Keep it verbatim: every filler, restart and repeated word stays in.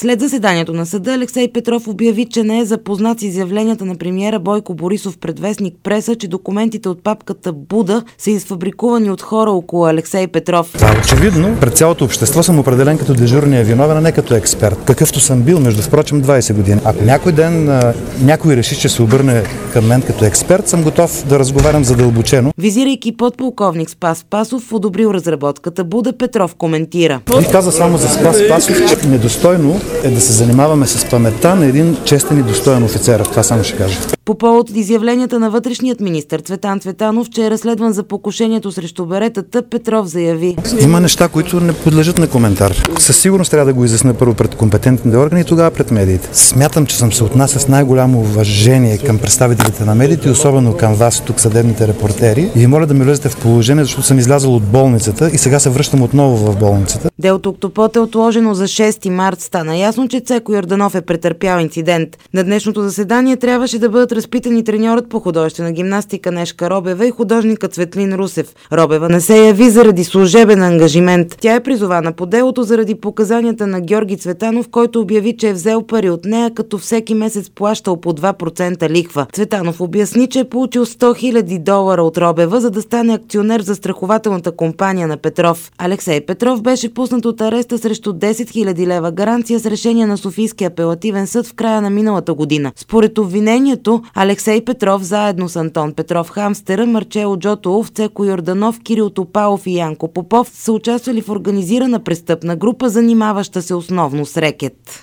След заседанието на съда Алексей Петров обяви, че не е запознат с изявленията на премиера Бойко Борисов пред вестник Преса, че документите от папката Буда са изфабрикувани от хора около Алексей Петров. Да, очевидно, пред цялото общество съм определен като дежурния виновен, а не като експерт. Какъвто съм бил, между впрочем, двайсет години. Ако някой ден а, някой реши, че се обърне към мен като експерт, съм готов да разговарям задълбочено. Визирайки подполковник Спас Спасов, одобрил разработката Буда, Петров коментира. Бих каза само за Спас Спасов, че недостойно е да се занимаваме с паметта на един честен и достоен офицер. Това само ще кажа. По повод изявленията на вътрешният министър Цветан Цветанов, че е разследван за покушението срещу беретата, Петров заяви: има неща, които не подлежат на коментар. Със сигурност трябва да го изясня първо пред компетентните органи и тогава пред медиите. Смятам, че съм се отнасял с най-голямо уважение към представителите на медиите и особено към вас, тук съдебните репортери. И ви моля да ми влезете в положение, защото съм излязъл от болницата и сега се връщам отново в болницата. Делото Октопод е отложено за шести март. Стана ясно, че Цеко Йорданов е претърпял инцидент. На днешното заседание трябваше да бъдат разпитани треньорът по художествена гимнастика Нешка Робева и художникът Светлин Русев. Робева не се яви заради служебен ангажимент. Тя е призована по делото заради показанията на Георги Цветанов, който обяви, че е взел пари от нея, като всеки месец плащал по два процента лихва. Цветанов обясни, че е получил сто хиляди долара от Робева, за да стане акционер за застрахователната компания на Петров. Алексей Петров беше пуснат от ареста срещу десет хиляди лева гаранция с решение на Софийския апелативен съд в края на миналата година. Според обвинението, Алексей Петров заедно с Антон Петров Хамстера, Марчело Джотолов, Цеко Йорданов, Кирил Топалов и Янко Попов са участвали в организирана престъпна група, занимаваща се основно с рекет.